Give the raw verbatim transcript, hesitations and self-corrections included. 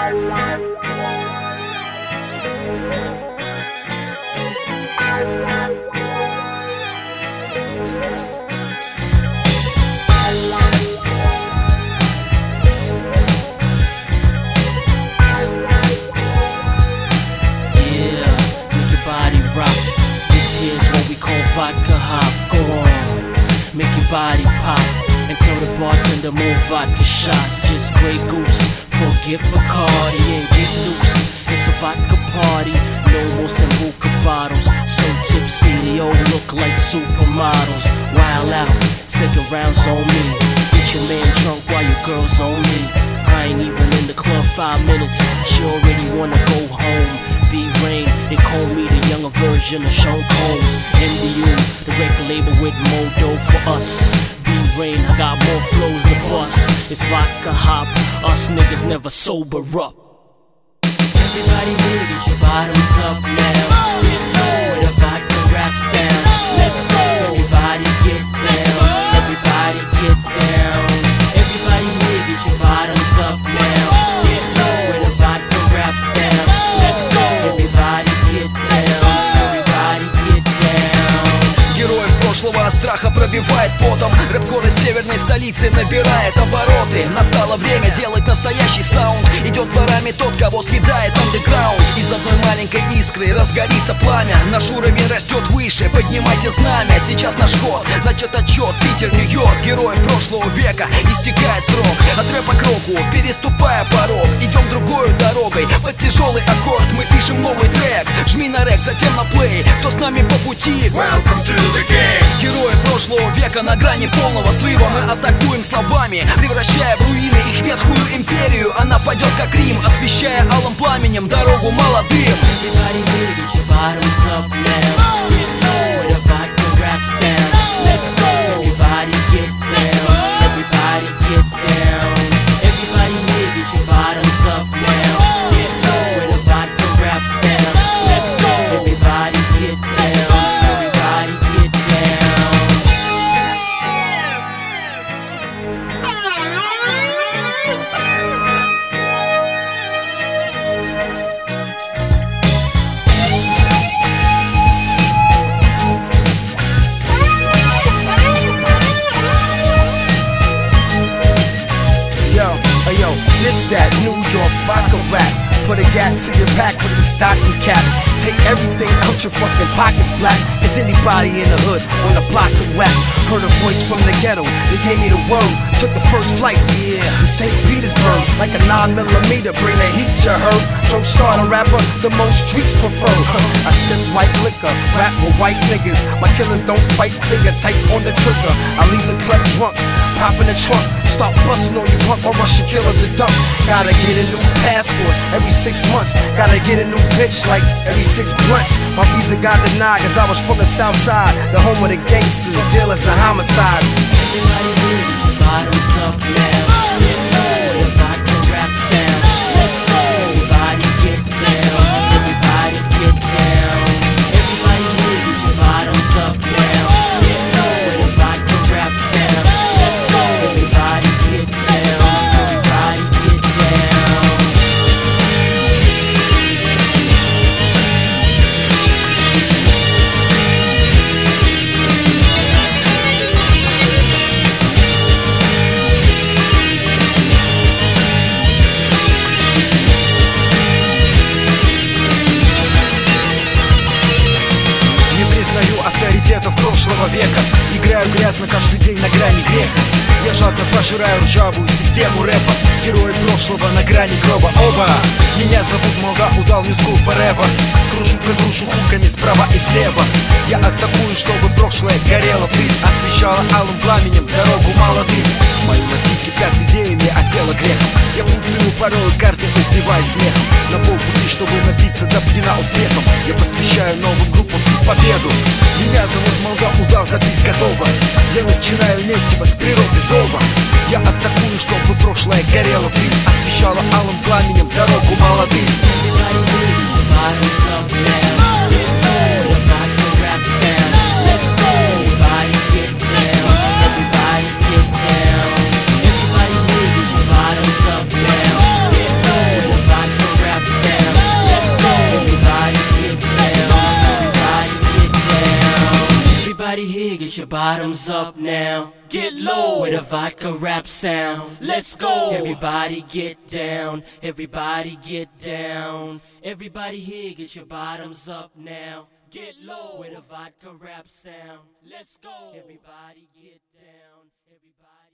Vodka hop, go on, make your body pop, and tell the bartender more vodka shots. Just Grey Goose, forget Bacardi and get loose. It's a vodka party, no more Sambuca bottles. So tipsy, they all look like supermodels. Wild out, second rounds on me. Get your man drunk while your girl's on me. I ain't even in the club five minutes, she already wanna go home. B-Rain, they call me the younger version of Sean Combs. M D U, the record label with more dough for us. B-Rain, I got more flows to bust. It's vodka hop, us niggas never sober up. Everybody really get your bottoms up now. Get low with a vodka rap sound. Let's go, everybody get down. Everybody get down. Everybody really get your bottoms up now. Get low with a vodka rap sound. Let's go, everybody get down. Everybody get down. Героев прошлого страха пробивает потом. Рэп-кор из северной столицы набирает обороты. Настало время делать настоящий саунд. Идет дворами тот, кого съедает андеграунд. Из одной маленькой искры разгорится пламя. Наш уровень растет выше, поднимайте знамя. Сейчас наш ход, начат отчет. Питер, Нью-Йорк, героев прошлого века. Истекает срок, от рэпа к року, переступая порог. Идем другой дорогой, под тяжелый аккорд. Мы пишем новый трек, жми на рэк, затем на плей. Кто с нами по пути? Welcome to the game. Герои прошлого века на грани полного слива. Мы атакуем словами, превращая в руины их ветхую империю. Она падет как Рим, освещая алым пламенем дорогу молодым. Everybody really get your bottoms up now. Get low with a vodka rap sound. Let's go, everybody get down. Everybody get down. Everybody really get your bottoms up now. Get low with a vodka rap sound. Let's go, everybody get down. Everybody get down. Yo, hey yo, this that New York vodka rap. Put a gat to your pack with a stocking cap. Take everything out your fucking pockets black. Is anybody in the hood on the block of rap? Heard a voice from the ghetto, they gave me the word. Took the first flight, yeah, to Saint Petersburg. Like a nine millimeter, bring the heat, you heard. Joe Starter rapper, the most streets prefer. I sip white liquor, rap with white niggas. My killers don't fight, finger tight on the trigger. I leave the club drunk, pop in the trunk. Start busting on you punk or Russian killers a dump. Gotta get a new passport every six months. Gotta get a new bitch like every six blunts. My visa got denied cause I was from the south side, the home of the gangsters, dealers and homicides. Everybody really get your bottoms up now. Get low with a vodka rap sound. Let's go, everybody get down. Everybody get down. Everybody really get your bottoms up now. Get low with a vodka rap sound. Let's go, everybody get down. Everybody get down. Авторитетов прошлого века. Играю грязно каждый день на грани греха. Я жадно пожираю ржавую систему рэпа. Герои прошлого на грани гроба. Оба! Меня зовут Молда, удал New School Forever. Крушу кадрушу хуками справа и слева. Я атакую, чтобы прошлое горело. Пыль освещала алым пламенем дорогу молодым. Мои мозги кипят идеями, а тело грехом. Я путаю порой карты, убивая смехом. На полпути, чтобы напиться до пьяна успехом. Я посвящаю новым группам всю победу. Меня зовут Молда, удал, запись готова. Я начинаю месиво с природы зова. Я атакую, чтобы прошлое горело. Пыль освещала алым пламенем дорогу молодым. Everybody really get your bottoms up now. Get low with a vodka rap sound. Let's go, everybody get down. Everybody get down. Everybody really get your bottoms up now. Get low with a vodka Everybody here, get your bottoms up now. Get low with a vodka rap sound. Let's go. Everybody get down. Everybody get down. Everybody here, get your bottoms up now. Get low with a vodka rap sound. Let's go. Everybody get down. Everybody.